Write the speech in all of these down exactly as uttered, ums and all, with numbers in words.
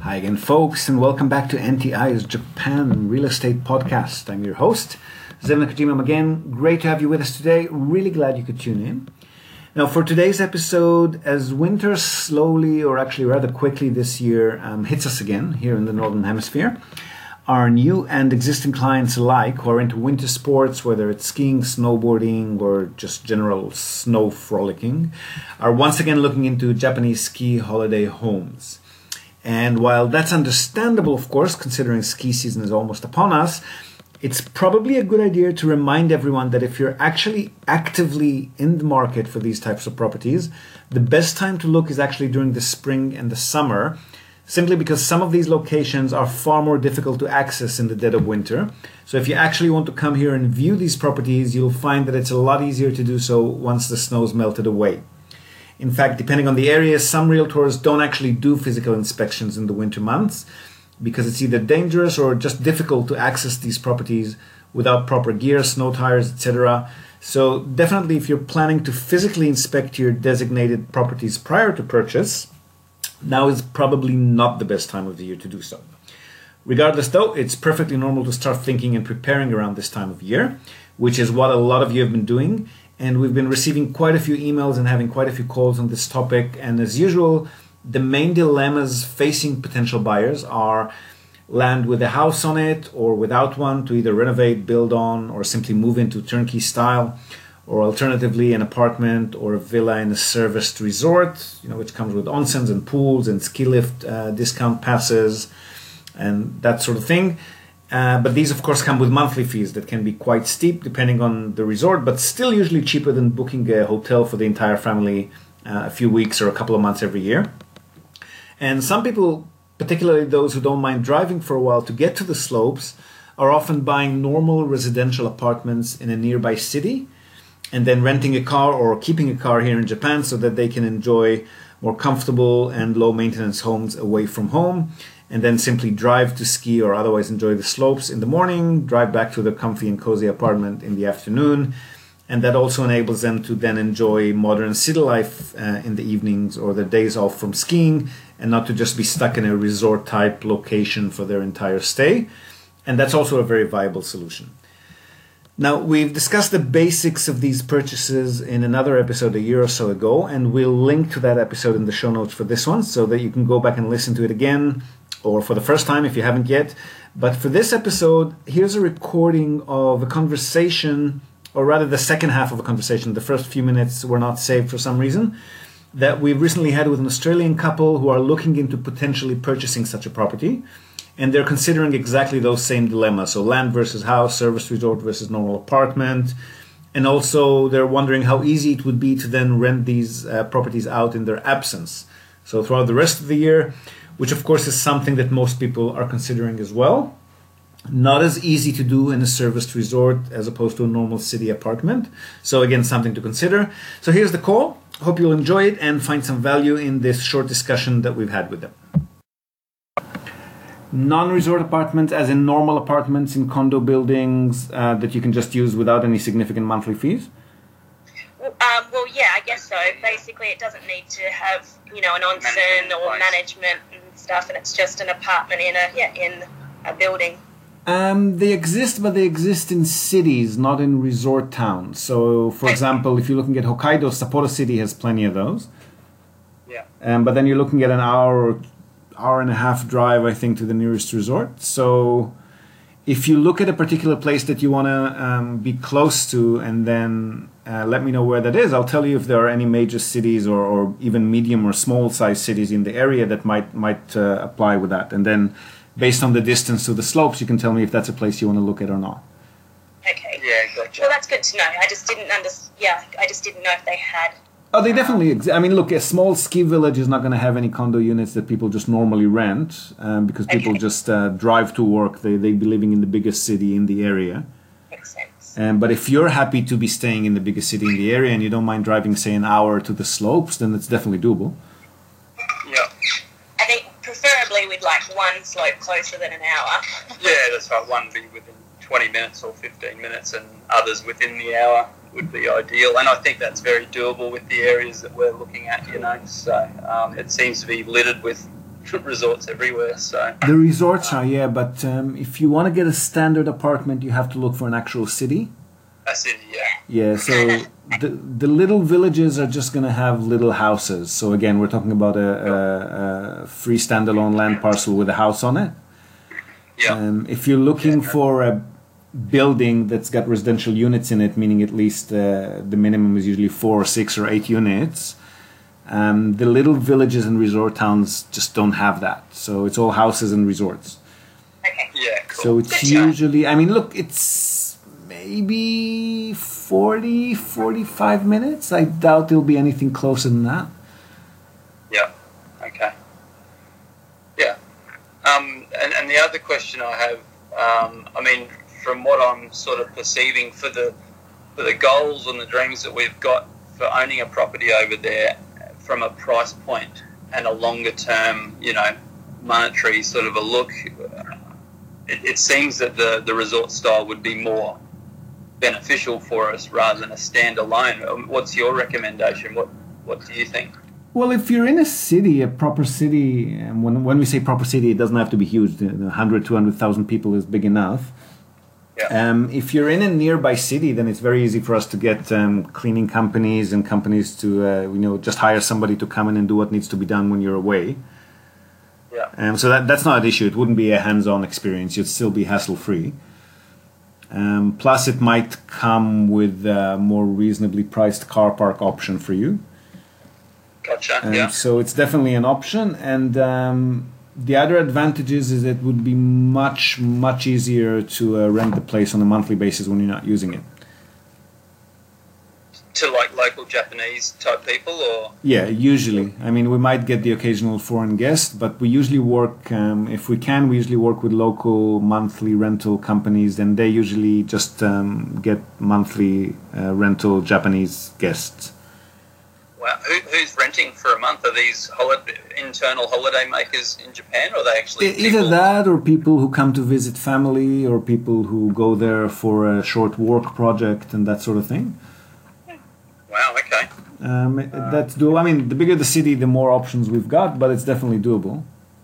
Hi again, folks, and welcome back to N T I's Japan Real Estate Podcast. I'm your host, Zev Nakajima again. Great to have you with us today. Really glad you could tune in. Now, for today's episode, as winter slowly, or actually rather quickly this year, um, hits us again here in the Northern Hemisphere, our new and existing clients alike who are into winter sports, whether it's skiing, snowboarding, or just general snow frolicking, are once again looking into Japanese ski holiday homes. And while that's understandable, of course, considering ski season is almost upon us, it's probably a good idea to remind everyone that if you're actually actively in the market for these types of properties, the best time to look is actually during the spring and the summer, simply because some of these locations are far more difficult to access in the dead of winter. So if you actually want to come here and view these properties, you'll find that it's a lot easier to do so once the snow's melted away. In fact, depending on the area, some realtors don't actually do physical inspections in the winter months because it's either dangerous or just difficult to access these properties without proper gear, snow tires, et cetera. So definitely if you're planning to physically inspect your designated properties prior to purchase, now is probably not the best time of the year to do so. Regardless though, it's perfectly normal to start thinking and preparing around this time of year, which is what a lot of you have been doing. And we've been receiving quite a few emails and having quite a few calls on this topic. And as usual, the main dilemmas facing potential buyers are land with a house on it or without one to either renovate, build on, or simply move into turnkey style, or alternatively an apartment or a villa in a serviced resort, you know, which comes with onsens and pools and ski lift uh, discount passes and that sort of thing. Uh, but these, of course, come with monthly fees that can be quite steep depending on the resort, but still usually cheaper than booking a hotel for the entire family uh, a few weeks or a couple of months every year. And some people, particularly those who don't mind driving for a while to get to the slopes, are often buying normal residential apartments in a nearby city and then renting a car or keeping a car here in Japan so that they can enjoy more comfortable and low-maintenance homes away from home, and then simply drive to ski or otherwise enjoy the slopes in the morning, drive back to their comfy and cozy apartment in the afternoon. And that also enables them to then enjoy modern city life uh, in the evenings or their days off from skiing, and not to just be stuck in a resort type location for their entire stay. And that's also a very viable solution. Now, we've discussed the basics of these purchases in another episode a year or so ago, and we'll link to that episode in the show notes for this one so that you can go back and listen to it again, or for the first time if you haven't yet. But for this episode, here's a recording of a conversation, or rather the second half of a conversation. The first few minutes were not saved for some reason, that we recently had with an Australian couple who are looking into potentially purchasing such a property. And they're considering exactly those same dilemmas. So land versus house, service resort versus normal apartment. And also they're wondering how easy it would be to then rent these uh, properties out in their absence. So throughout the rest of the year, which of course is something that most people are considering as well. Not as easy to do in a serviced resort as opposed to a normal city apartment. So again, something to consider. So here's the call. Hope you'll enjoy it and find some value in this short discussion that we've had with them. Non-resort apartments, as in normal apartments in condo buildings uh, that you can just use without any significant monthly fees? Um, well, yeah, I guess so. Basically, it doesn't need to have, you know, an onsen or management and stuff, and it's just an apartment in a yeah in a building. Um, they exist, but they exist in cities, not in resort towns. So, for example, if you're looking at Hokkaido, Sapporo City has plenty of those. Yeah. Um, but then you're looking at an hour or hour and a half drive, I think, to the nearest resort. So if you look at a particular place that you want to um, be close to, and then uh, let me know where that is, I'll tell you if there are any major cities or, or even medium or small size cities in the area that might might uh, apply with that. And then based on the distance to the slopes, you can tell me if that's a place you want to look at or not. Okay. Yeah, gotcha. Well, that's good to know. I just didn't under yeah, I just didn't know if they had. Oh, they definitely exist. I mean, look, a small ski village is not going to have any condo units that people just normally rent um, because people Okay. just uh, drive to work. They they be living in the biggest city in the area. Makes sense. Um, but if you're happy to be staying in the biggest city in the area and you don't mind driving, say, an hour to the slopes, then it's definitely doable. Yeah. I think preferably we'd like one slope closer than an hour. Yeah, that's right. One be within twenty minutes or fifteen minutes, and others within the hour would be ideal. And I think that's very doable with the areas that we're looking at, you know. So um, it seems to be littered with resorts everywhere. So The resorts are, yeah, but um, if you want to get a standard apartment, you have to look for an actual city. a city, yeah. Yeah, so the the little villages are just going to have little houses. So again, we're talking about a, a, a free standalone land parcel with a house on it. Yeah. Um, if you're looking for a building that's got residential units in it, meaning at least uh, the minimum is usually four or six or eight units, um, the little villages and resort towns just don't have that. So it's all houses and resorts. Okay. Yeah, cool. So it's Good to know. usually, I mean, look, it's maybe forty, forty-five minutes. I doubt there'll be anything closer than that. Yeah. Okay. Yeah. Um, and, and the other question I have, um, I mean, from what I'm sort of perceiving for the for the goals and the dreams that we've got for owning a property over there, from a price point and a longer term, you know, monetary sort of a look, it, it seems that the, the resort style would be more beneficial for us rather than a standalone. What's your recommendation? What What do you think? Well, if you're in a city, a proper city, and when when we say proper city, it doesn't have to be huge. one hundred, two hundred thousand people is big enough. Yeah. Um, if you're in a nearby city, then it's very easy for us to get um, cleaning companies and companies to, uh, you know, just hire somebody to come in and do what needs to be done when you're away. Yeah. Um, so that that's not an issue. It wouldn't be a hands-on experience. You'd still be hassle-free. Um, plus, it might come with a more reasonably priced car park option for you. Gotcha. Um, yeah. So it's definitely an option. And um, the other advantages is it would be much, much easier to uh, rent the place on a monthly basis when you're not using it. To like local Japanese type people, or Yeah, usually. I mean, we might get the occasional foreign guest, but we usually work, um, if we can, we usually work with local monthly rental companies, and they usually just um, get monthly uh, rental Japanese guests. wow, Who, who's renting for a month? Are these holiday, internal holiday makers in Japan, or are they actually E- Either people? that, or people who come to visit family, or people who go there for a short work project and that sort of thing. Wow. Okay. Um, it- that's doable. I mean, the bigger the city, the more options we've got, but it's definitely doable.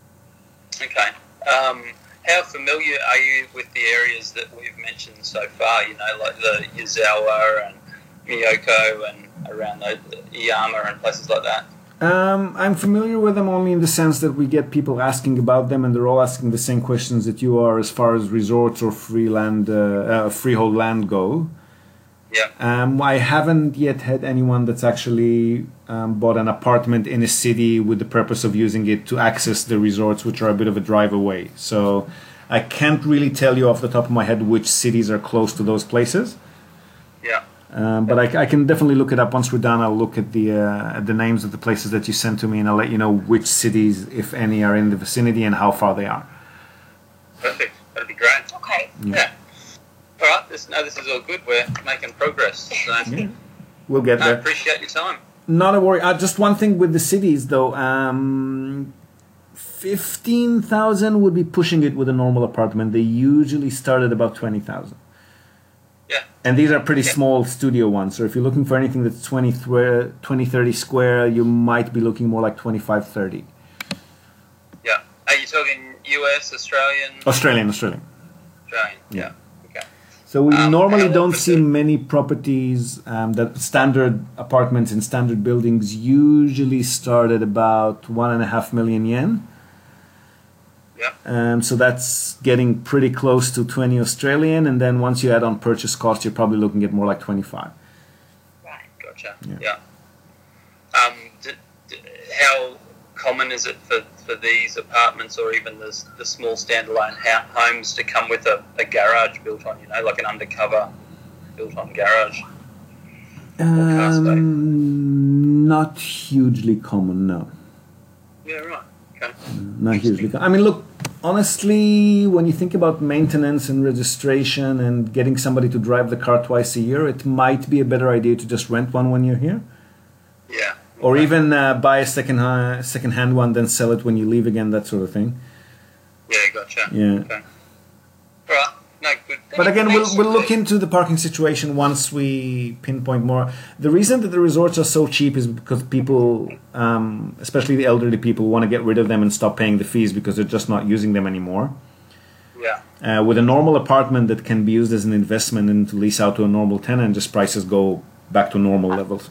Okay. Um, how familiar are you with the areas that we've mentioned so far? You know, like the Yazawa and Miyoko and around the Iyama and places like that. Um, I'm familiar with them only in the sense that we get people asking about them, and they're all asking the same questions that you are as far as resorts or free land, uh, uh, freehold land go. Yeah. Um, I haven't yet had anyone that's actually um, bought an apartment in a city with the purpose of using it to access the resorts, which are a bit of a drive away. So I can't really tell you off the top of my head which cities are close to those places. Yeah. Um, but I, I can definitely look it up once we're done. I'll look at the uh, at the names of the places that you sent to me, and I'll let you know which cities, if any, are in the vicinity and how far they are. Perfect. That'd be great. Okay. Yeah. All right. This, no, this is all good. We're making progress. So Yeah. We'll get I there. appreciate your time. Not a worry. Uh, just one thing with the cities, though. Um, fifteen thousand would be pushing it with a normal apartment. They usually start at about twenty thousand. Yeah. And these are pretty Yeah. small studio ones. So if you're looking for anything that's twenty, twenty, thirty square, you might be looking more like twenty-five, thirty. Yeah. Are you talking U S, Australian? Australian, Australian. Australian. Yeah. Yeah. Okay. So we Um, normally how don't often see do- many properties um, that standard apartments in standard buildings usually start at about one and a half million yen. Yeah. Um, so that's getting pretty close to twenty Australian, and then once you add on purchase cost, you're probably looking at more like twenty-five. Right. Gotcha. Yeah. Yeah. Um, d- d- how common is it for, for these apartments or even the, the small standalone ha- homes to come with a, a garage built on, you know, like an undercover built on garage? Forecast, eh? Um, not hugely common, no. Yeah, right. Okay. Not hugely common. I mean, look, honestly, when you think about maintenance and registration and getting somebody to drive the car twice a year, it might be a better idea to just rent one when you're here. Yeah. Or Okay. even uh, buy a second uh, second hand one, then sell it when you leave again, that sort of thing. Yeah, gotcha. Yeah. Okay. All right. No, good. But again, we'll, we'll look into the parking situation once we pinpoint more. The reason that the resorts are so cheap is because people, um, especially the elderly people, want to get rid of them and stop paying the fees because they're just not using them anymore. Yeah. Uh, with a normal apartment that can be used as an investment and to lease out to a normal tenant, just prices go back to normal levels.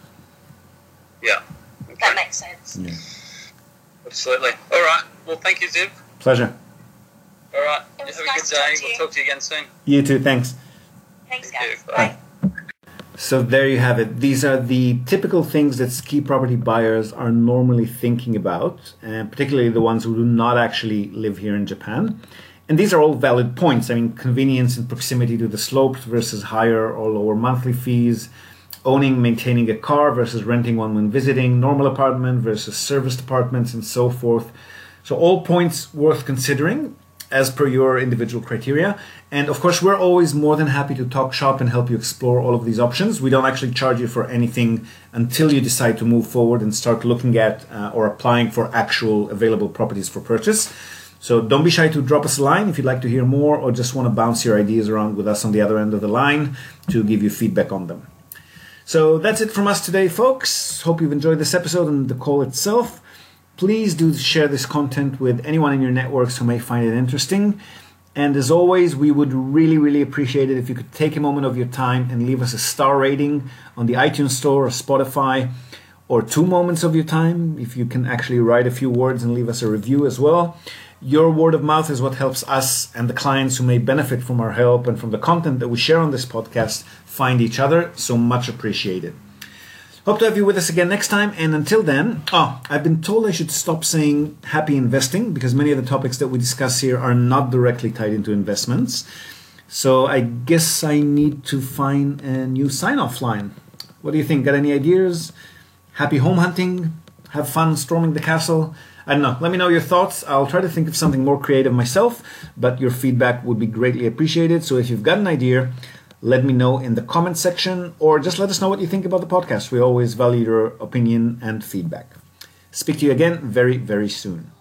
Yeah. Okay. That makes sense. Yeah. Absolutely. All right. Well, thank you, Ziv. Pleasure. All right. It was Have a nice good day. to talk to We'll you. talk to you again soon. You too. Thanks. Thanks, Thank guys. you. Bye. So there you have it. These are the typical things that ski property buyers are normally thinking about, and particularly the ones who do not actually live here in Japan. And these are all valid points. I mean, convenience and proximity to the slopes versus higher or lower monthly fees, owning, maintaining a car versus renting one when visiting, normal apartment versus serviced apartments, and so forth. So all points worth considering as per your individual criteria. And of course, we're always more than happy to talk shop and help you explore all of these options. We don't actually charge you for anything until you decide to move forward and start looking at uh, or applying for actual available properties for purchase. So don't be shy to drop us a line if you'd like to hear more or just want to bounce your ideas around with us on the other end of the line to give you feedback on them. So that's it from us today, folks. Hope you've enjoyed this episode and the call itself. Please do share this content with anyone in your networks who may find it interesting. And as always, we would really, really appreciate it if you could take a moment of your time and leave us a star rating on the iTunes Store or Spotify, or two moments of your time if you can actually write a few words and leave us a review as well. Your word of mouth is what helps us and the clients who may benefit from our help and from the content that we share on this podcast find each other. So much appreciated. Hope to have you with us again next time. And until then, oh, I've been told I should stop saying happy investing because many of the topics that we discuss here are not directly tied into investments. So I guess I need to find a new sign-off line. What do you think? Got any ideas? Happy home hunting? Have fun storming the castle? I don't know. Let me know your thoughts. I'll try to think of something more creative myself, but your feedback would be greatly appreciated. So if you've got an idea, let me know in the comment section or just let us know what you think about the podcast. We always value your opinion and feedback. Speak to you again very, very soon.